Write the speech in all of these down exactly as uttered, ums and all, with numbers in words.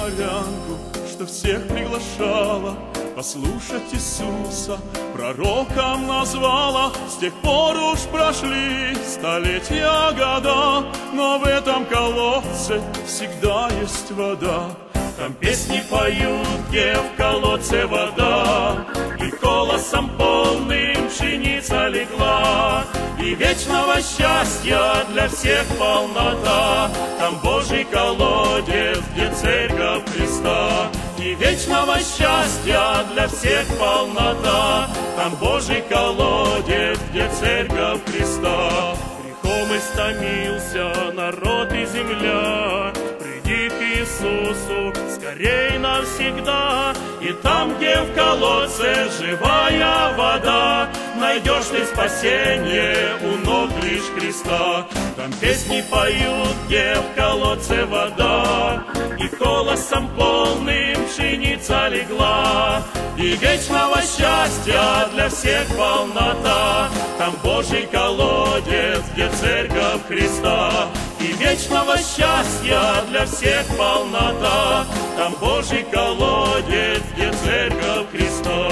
самарянку, что всех приглашала послушать Иисуса, пророком назвала. С тех пор уж прошли столетия, года, но в этом колодце всегда есть вода. Там песни поют, где в колодце вода, и колосом полным пшеница легла, и вечного счастья для всех полнота. Там Божий колодец, где церковь Христа, и вечного счастья для всех полнота. Там Божий колодец, где церковь Христа. Грехом истомился народ и земля, приди к Иисусу скорей навсегда. И там, где в колодце живая вода, найдешь ты спасение у ног лишь Христа. Там песни поют, где в колодце вода, и колосом полным пшеница легла, и вечного счастья для всех полнота. Там Божий колодец, где церковь Христа, и вечного счастья для всех полнота. Там Божий колодец, где церковь Христа.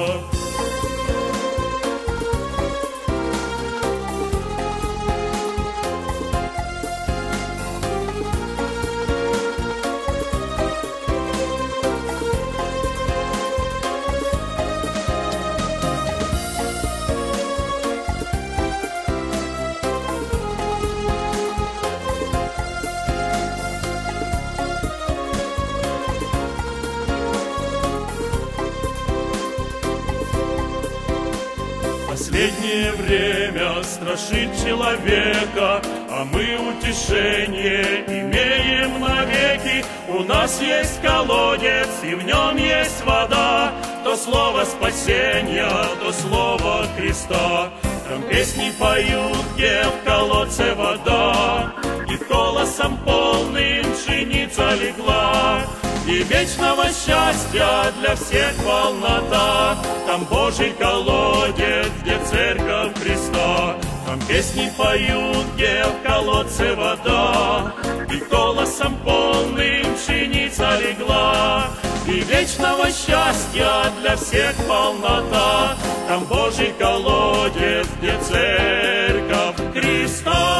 Последнее время страшит человека, а мы утешение имеем навеки. У нас есть колодец, и в нем есть вода, то слово спасения, то слово Христа. Там песни поют, где в колодце вода, и колосом полным пшеница легла, и вечного счастья для всех полнота. Там Божий колодец, где церковь Христа. Там песни поют, где в колодце вода, и колосом полным пшеница легла, и вечного счастья для всех полнота. Там Божий колодец, где церковь Христа.